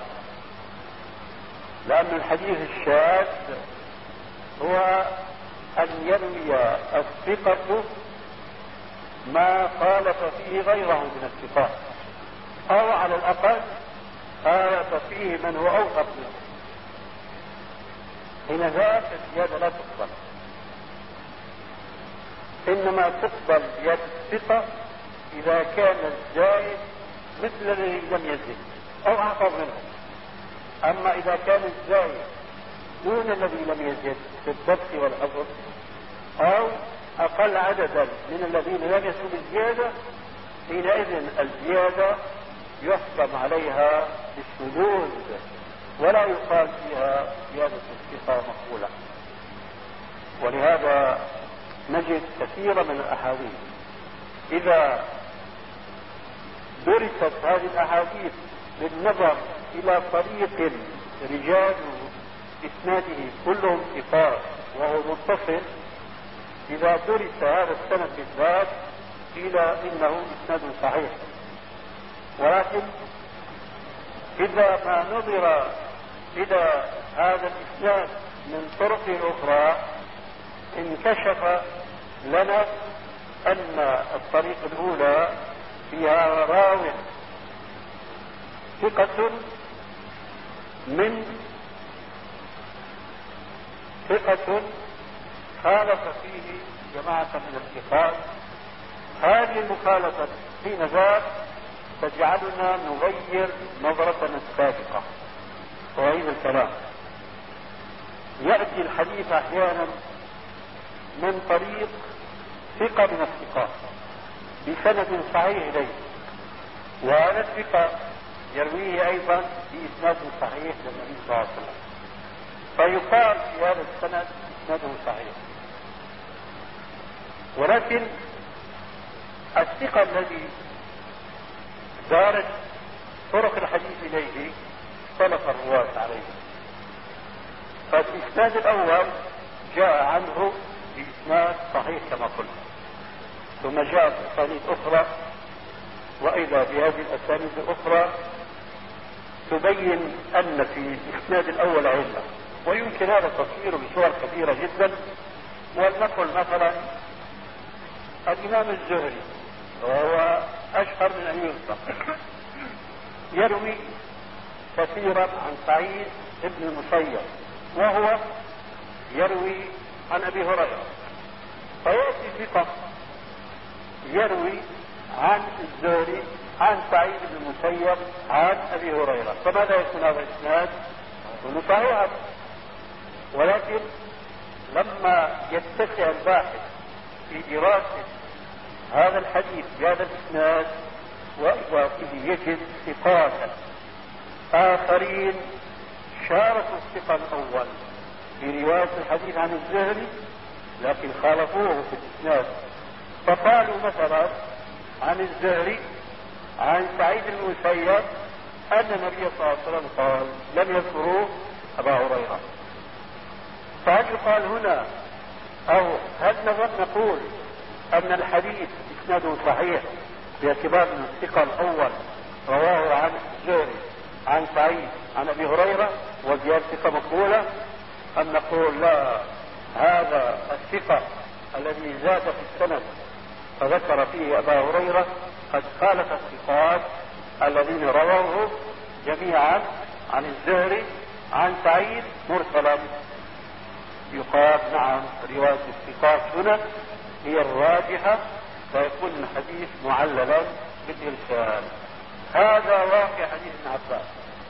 لأن الحديث الشاذ هو أن يروي الثقة ما خالف فيه غيره من الثقات، أو على الأقل خالف فيه من هو أوثق منه. حين ذاك الزيادة لا تقبل، إنما تقبل زيادة الثقة إذا كان الزايد مثل الذي لم يزد أو أحفظ منه. أما إذا كان الزايد دون الذي لم يزد في الضبط والحفظ أو أقل عددا من الذين لم يسوا بالزيادة، حينئذ الزيادة يحكم عليها بالشذوذ ولا يقال فيها زيادة الثقة مقبولة. ولهذا نجد كثيرا من الأحاديث إذا درست هذه الأحاديث بالنظر إلى طريق رجال إسناده كلهم ثقات وهو متصل، إذا درس هذا السند بالذات قيل إنه إسناد صحيح. ولكن إذا ما نظر إلى هذا الإسناد من طرق أخرى انكشف لنا أن الطريق الأولى فيها راو ثقة من ثقة خالف فيه جماعة من الثقات. هذه المخالفة حين ذاك تجعلنا نغير نظرتنا السابقة. وهذا الكلام يأتي الحديث أحيانا من طريق ثقة من الثقات بسند صحيح إليه، وهذا الثقة يرويه أيضا بإسناد صحيح للنبي صلى الله عليه وسلم، فيقال في هذا السند إسناده صحيح. ولكن الثقة الذي دارت طرق الحديث إليه اختلف الرواة عليه، فالإسناد الأول جاء عنه بإسناد صحيح كما قلت، ثم جاءت أسانيد أخرى وإذا بهذه الأسانيد الأخرى تبين أن في الإسناد الأول علة، ويمكن هذا تصويره بصور كثيرة جدا. ولنقل مثلا الإمام الزهري وهو أشهر من أن يذكر يروي كثيرا عن سعيد بن المسيب وهو يروي عن أبي هريرة، فيأتي ثقة يروي عن الزهري عن سعيد بن المسيب عن أبي هريرة، فماذا يكون هذا الإسناد؟ يكون صحيحا. ولكن لما يتسع الباحث في دراسة هذا الحديث بهذا الإسناد وإضافته يجد ثقات آخرين شاركوا الثقة الأول في رواية الحديث عن الزهري لكن خالفوه في الإسناد، فقالوا مثلا عن الزهري عن سعيد بن المسيب أن النبي صلى الله عليه وسلم قال لم يذكروا أبا هريرة. فهل يقال هنا أو هل نقول أن الحديث إسناده صحيح باعتبار أن الثقة الأول رواه عن الزهري عن سعيد عن أبي هريرة وزيادة ثقة مقبولة، أم نقول لا، هذا الثقة الذي زاد في السند فذكر فيه أبا هريرة قد خالف الثقات الذين رووه جميعا عن الزهري عن سعيد مرسلا؟ يقال نعم، رواية الثقات هنا هي الراجحة، فيكون الحديث معللا بالإرسال. هذا واقع حديث ابن عباس.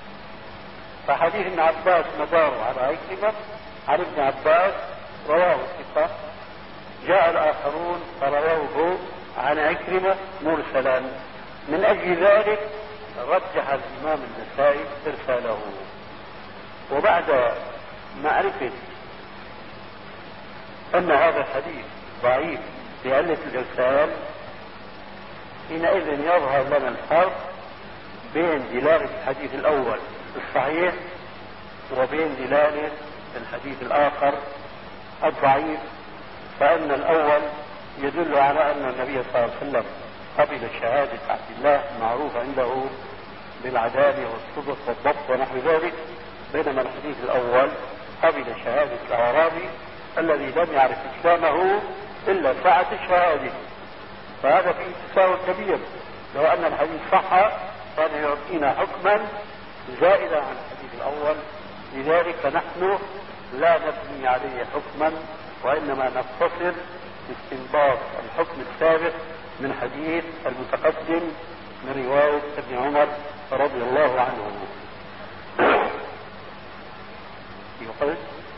فحديث ابن عباس مداره على عكرمة عن ابن عباس رواه الثقة، جاء الآخرون فرووه عن عكرمة مرسلا، من أجل ذلك رجح الإمام النسائي إرساله. وبعد معرفة أن هذا الحديث ضعيف بعلة الإرسال حينئذ يظهر لنا الفرق بين دلالة الحديث الأول الصحيح وبين دلالة الحديث الآخر الضعيف. فإن الأول يدل على أن النبي صلى الله عليه وسلم قبل شهادة عبد الله المعروف عنده بالعدالة والصدق والضبط ونحو ذلك، بينما الحديث الأول قبل شهادة الأعرابي الذي لم يعرف إسلامه إلا ساعة الشهادة. فهذا فيه تساوي كبير، لو أن الحديث صح كان يعطينا حكما زائدا عن الحديث الأول. لذلك نحن لا نبني عليه حكما، وإنما نقتصر باستنباط الحكم السابق من حديث المتقدم من رواية ابن عمر رضي الله عنه. يقول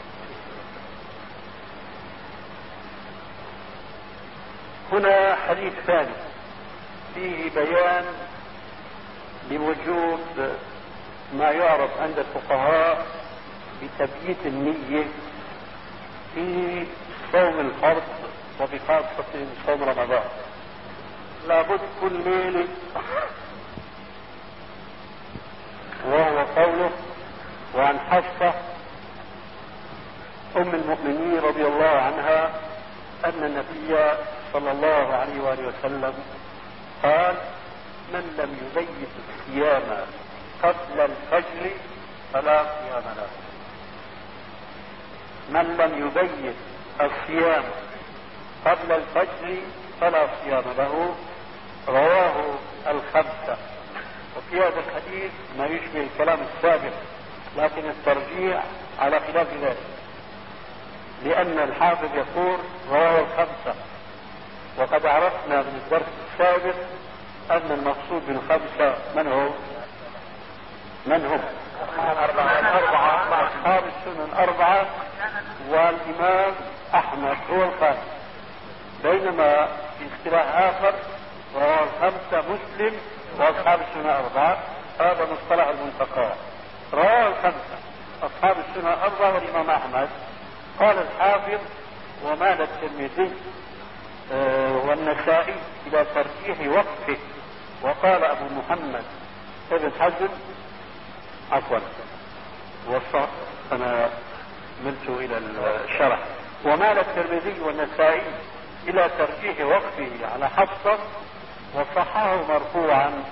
هنا حديث ثاني فيه بيان لوجوب ما يعرف عند الفقهاء بتبييت النية في صوم الفرض وبخاصة صوم رمضان. لابد كل ليلة، وهو قوله وعن حفصة أم المؤمنين رضي الله عنها أن النبي صلى الله عليه وآله وسلم قال من لم يبيت الصيام قبل الفجر فلا صيام له. من لم يبيت الصيام قبل الفجر فلا صيام له، رواه الخمسة. وفي هذا الحديث ما يشبه الكلام السابق، لكن الترجيح على خلاف ذلك، لأن الحافظ يقول رواه الخمسة، وقد عرفنا من الدرس السابق أن المقصود بالخمسة من هو؟ من هم؟ أربعة أصحاب السنن أربعة، والإمام أحمد هو الخامس، بينما في اصطلاح آخر رواه الخمسة مسلم وأصحاب السنن أربعة. هذا مصطلح المنتقى. رواه الخمسة أصحاب السنن أربعة والإمام أحمد. قال الحافظ ومال الترمذي آه والنسائي إلى ترجيح وقفه، وقال أبو محمد ابن حزم عفوا وصف أنا ملت إلى الشرح، ومال الترمذي والنسائي إلى ترجيح وقفه على حفصة، وصححه مرفوعا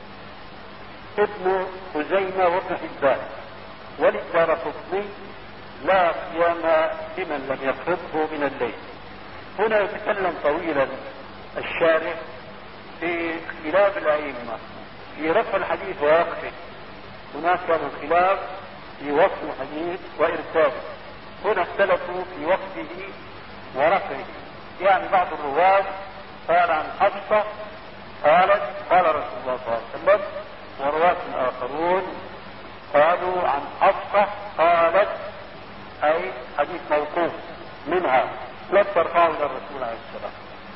ابن خزيمة وابن حبان وللدارقطني لا صيام لمن لم يفرضه من الليل. هنا يتكلم طويلا الشارح في خلاف الأئمة في رفع الحديث ووقفه. هناك كان خلاف في وقف الحديث وإرساله، هنا اختلفوا في وقفه ورفعه. يعني بعض الرواة قال عن حفصة قالت قال رسول الله صلى الله عليه وسلم، ورواة آخرون قالوا عن حفصة قالت، أي حديث موقوف منها لا ترفعه إلى الرسول عليه السلام.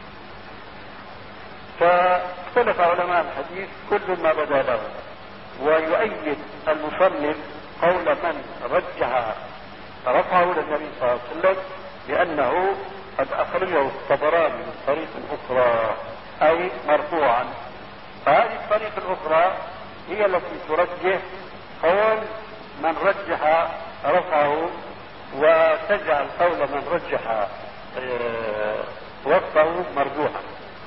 فاختلف علماء الحديث كل ما بدا له، ويؤيد المصنف قول من رجح رفعه للنبي صلى الله عليه وسلم بأنه قد أخرجه الطبراني من طريق أخرى أي مرفوعا. فهذه الطريق الأخرى هي التي ترجح قول من رجح رفعه، وتجعل قول من رجح وقفه مرجوحا.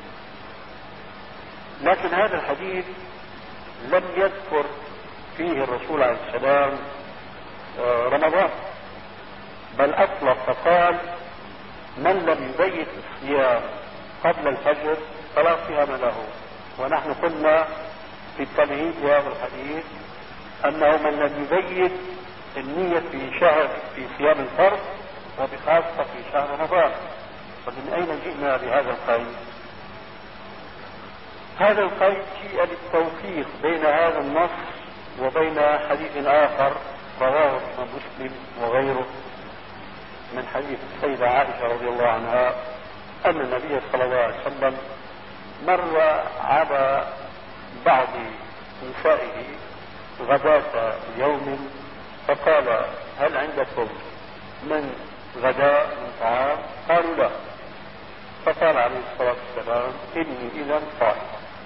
لكن هذا الحديث لم يذكر فيه الرسول عليه السلام رمضان، بل أطلق فقال من لم يبيت الصيام قبل الفجر فلا صيام له. ونحن قلنا في التمهيد لهذا الحديث أنه من لم يبيت النية في شهر في صيام الفرض وبخاصة في شهر رمضان. فمن أين جئنا بهذا القيد؟ هذا القيد جاء للتوفيق بين هذا النص وبين حديث آخر رواه الإمام مسلم وغيره من حديث السيدة عائشة رضي الله عنها أن النبي صلى الله عليه وسلم مر على بعض نسائه غداة يوم فقال هل عندكم من غداء من طعام؟ قالوا لا. فقال عليه الصلاة والسلام إني إذا صائم،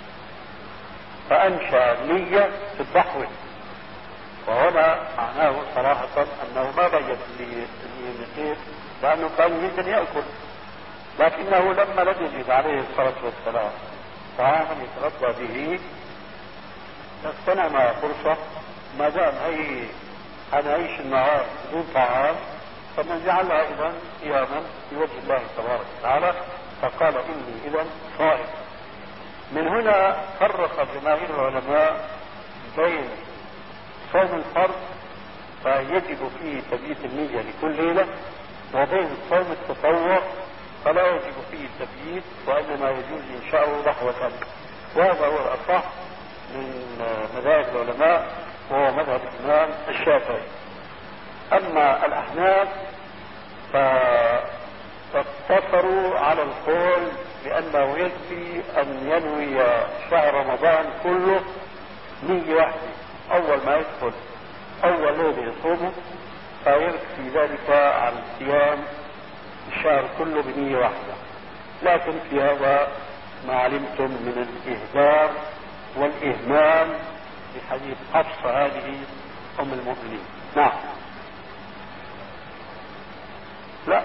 فأنشأ نية في الضحو. وهنا معناه صراحة أنه ما بيت النية لأنه كان يريد أن يأكل، لكنه لما لم يجد عليه الصلاة والسلام طعاما يتغذى به اغتنم فرصة ما دام هي هنعيش النهار بدون طعام فنجعلها إذا صياما في وجه الله تبارك وتعالى. فقال إني إذا صائم. من هنا فرق جماهير العلماء بين صوم الفرض فيجب فيه تبييت النية لكل ليلة، وبين صوم التطوع فلا يجب فيه التبييت وإنما يجوز إنشاؤه لحظة. وهذا هو الأصح من مذاهب العلماء وهو مذهب الإمام الشافعي. أما الأحناف فاقتصروا على القول بأنه يكفي أن ينوي شهر رمضان كله نية واحدة أول ما يدخل أول ليلة يصومه، فيكفي ذلك عن صيام الشهر كله بنية واحدة. لكن في هذا ما علمتم من الإهدار والإهمال في حديث حفصة هذه أم المؤمنين. نعم. لا،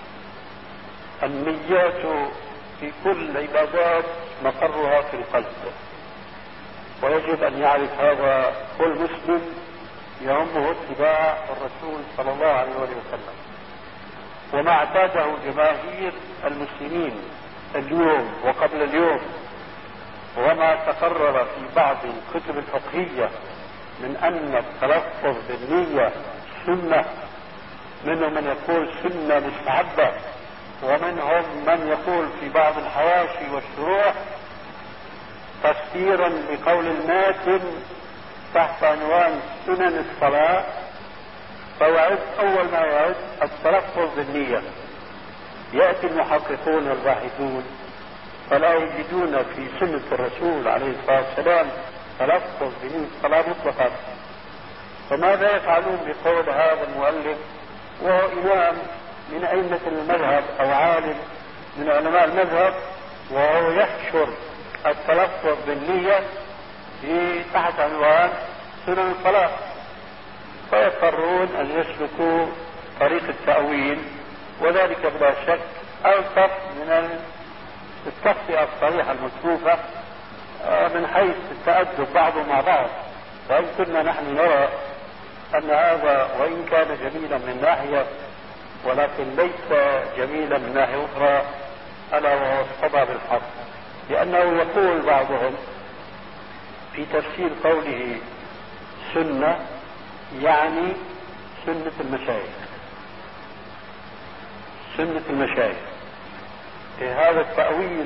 النيات في كل العبادات مقرها في القلب، ويجب أن يعرف هذا كل مسلم يهمه اتباع الرسول صلى الله عليه وسلم. وما اعتاده جماهير المسلمين اليوم وقبل اليوم، وما تقرر في بعض الكتب الفقهية من أن التلفظ بالنية سنة، منهم من يقول سنة مستحبة، ومنهم من يقول في بعض الحواشي والشروح تفسيرا لقول الماتن تحت عنوان سنن الصلاة، فيعد أول ما يعد التلفظ بالنية. يأتي المحققون الباحثون فلا يجدون في سنة الرسول عليه الصلاة والسلام تلفظ بنية الصلاة مطلقا، فماذا يفعلون بقول هذا المؤلف وهو إمام من أئمة المذهب أو عالم من علماء المذهب، وهو يحشر التلفظ بالنية في تحت عنوان سنن الصلاة، فيضطرون أن يسلكوا طريق التأويل، وذلك بلا شك ألطف من التخطئة الصريحة المكتوبة من حيث التأدب بعض مع بعض. وإن كنا نحن نرى أن هذا وإن كان جميلا من ناحية ولكن ليس جميلا من ناحية أخرى، ألا وهو الصدى بالحق، لأنه يقول بعضهم في تفسير قوله سنة يعني سنة المشايخ، سنة المشايخ. هذا التأويل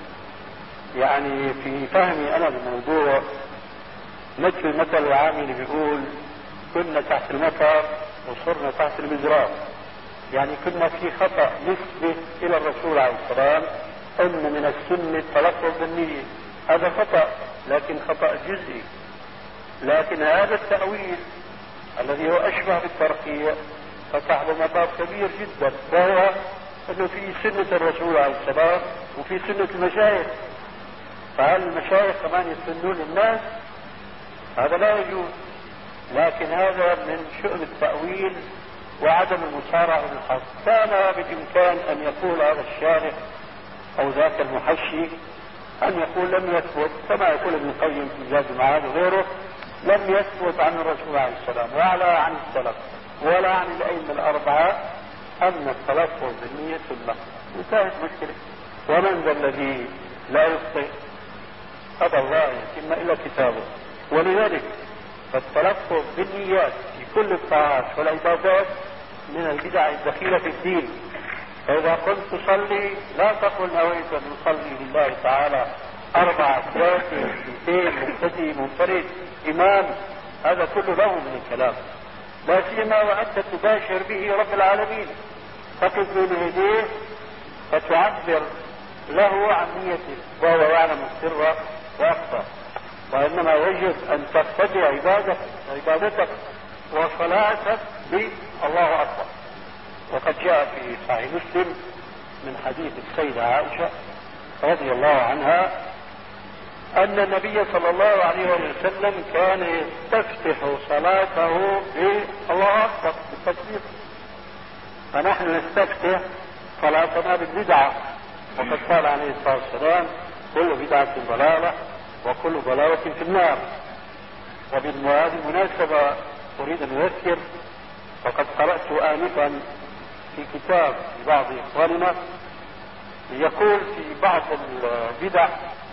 يعني في فهمي أنا بالموضوع مثل المثل العام اللي بيقول كنا تحت المطر وصرنا تحت المزراب، يعني كنا في خطأ نسبة إلى الرسول عليه السلام أن من السنة التلفظ بالنية، هذا خطأ لكن خطأ جزئي. لكن هذا التأويل الذي هو أشبه بالترقية فتح له مطار كبير جدا، وهو أنه في سنة الرسول عليه السلام وفي سنة المشايخ، فهل المشايخ كمان يسنون الناس؟ هذا لا يجوز. لكن هذا من شؤم التأويل وعدم المسارعة بالحق. كان بالإمكان أن يقول هذا الشارح أو ذاك المحشي أن يقول لم يثبت، كما يقول ابن القيم في زاد المعاد وغيره، لم يثبت عن الرسول عليه السلام ولا عن السلف ولا عن الأئمة الأربعة أن التلفظ بالنية سنة، انتهت مشكلة. ومن ذا الذي لا يخطئ؟ أبى الله يتم إلا كتابه. ولذلك فالتلفظ بالنيات في كل الطاعات والعبادات من البدع الدخيلة في الدين. فإذا قلت تصلي لا تقل نويت أن نصلي لله تعالى أربع ثلاثة اثنتين مبتدئ منفرد إمام، هذا كله له من الكلام، لا سيما وأنت تباشر به رب العالمين، تقف بين يديه فتعبر له عن نيته وهو يعلم السر وأخفى. وإنما يجب أن تقتدي عبادتك عبادتك وصلاتك بالله أكبر. وقد جاء في صحيح مسلم من حديث السيدة عائشة رضي الله عنها أن النبي صلى الله عليه وسلم كان يستفتح صلاته بالله أكبر بالتكبير، فنحن نستفتح صلاتنا بالبدعة، وقد قال عليه الصلاة والسلام كل بدعة ضلالة وكل ضلالة في النار. وبهذه المناسبة أريد أن أذكر، وقد قرأت آنفا في كتاب لبعض إخواننا يقول في بعض البدع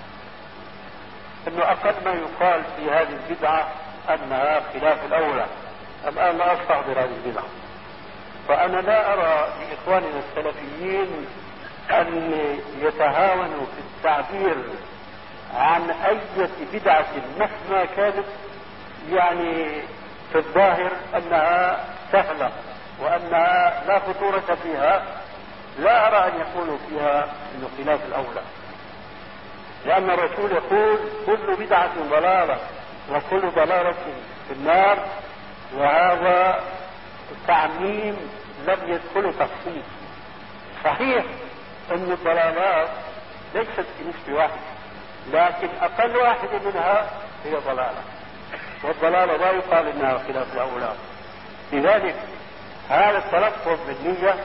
أنه أقل ما يقال في هذه البدعة أنها خلاف الأولى. الآن لا أستحضر هذه البدعة، فأنا لا أرى لإخواننا السلفيين أن يتهاونوا في التعبير عن أي بدعة مهما كانت، يعني في الظاهر أنها سهلة وأنها لا خطورة فيها، لا أرى أن يقولوا فيها أنه خلاف الأولى، لأن الرسول يقول كل بدعة ضلالة وكل ضلالة في النار، وهذا التعميم لم يدخل تخصيص. صحيح أن الضلالات ليست في نسبة واحدة، لكن أقل واحدة منها هي ضلالة، والضلالة لا يقال إنها خلاف الأولى. لذلك هذا التلفظ بالنية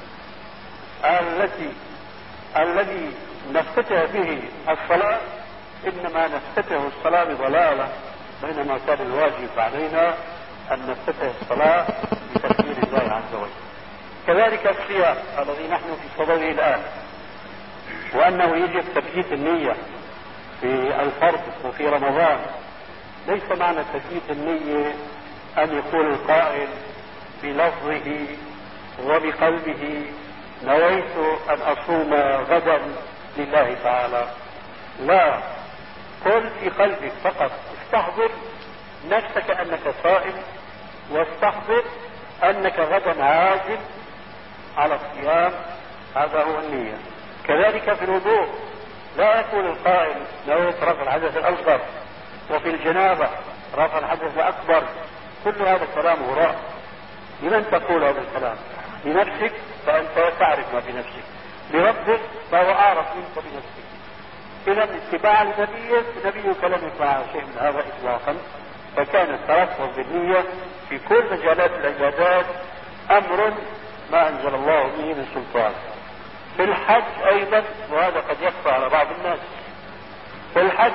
التي الذي نفتتح به الصلاة إنما نفتتح الصلاة بضلالة، بينما كان الواجب علينا أن نفتتح الصلاة بتكبير الله عز وجل. كذلك الصيام الذي نحن في صدده الآن، وأنه يجب تبييت النية في الفرض وفي رمضان. ليس معنى تبييت النية أن يقول القائل بلفظه وبقلبه نويت أن أصوم غدا لله تعالى. لا، قل في قلبك فقط، استحضر نفسك أنك صائم، واستحضر أنك غدا عازم على الصيام. هذا هو النية. كذلك في الوضوء، لا يقول القائل نويت رفع الحدث الأصغر، وفي الجنابة رفع الحدث الأكبر. كل هذا كلام هراء. لمن تقول هذا الكلام؟ لنفسك، فأنت تعرف ما في نفسك. لربك، فهو أعرف منك بنفسك. إذا اتباع لنبيه، نبيك لم يفعل شيء من هذا إطلاقا. فكان التلفظ بالنية في كل مجالات العبادات أمر ما أنزل الله به من سلطان. في الحج أيضا، وهذا قد يخفى على بعض الناس، في الحج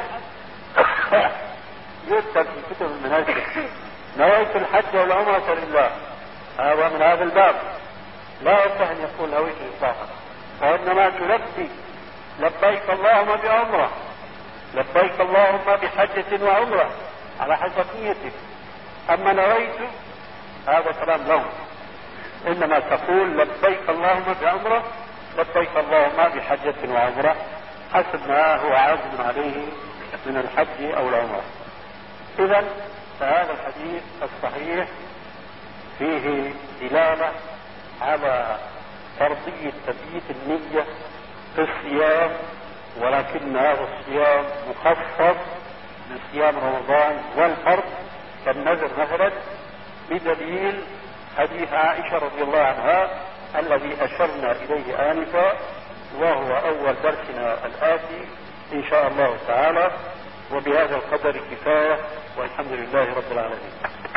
يكتب في كتب المناسك نويت الحج والعمرة لله، هذا من هذا الباب. لا يصح أن يقول نويت إطلاقا، وإنما تلبي لبيك اللهم بعمرة، لبيك اللهم بحجة وعمرة على حسب نيتك. أما نويت هذا كلام لهم، إنما تقول لبيك اللهم بعمرة، لبيك اللهم بحجة وعمرة، حسب ما هو عازم عليه من الحج أو العمرة. إذن فهذا الحديث الصحيح فيه دلالة على فرضية تبييت النية في الصيام، ولكن هذا الصيام مخفف من صيام رمضان والفرض كالنذر مثلا، بدليل حديث عائشة رضي الله عنها الذي أشرنا إليه آنفا، وهو أول درسنا الآتي إن شاء الله تعالى. وبهذا القدر كفاية، والحمد لله رب العالمين.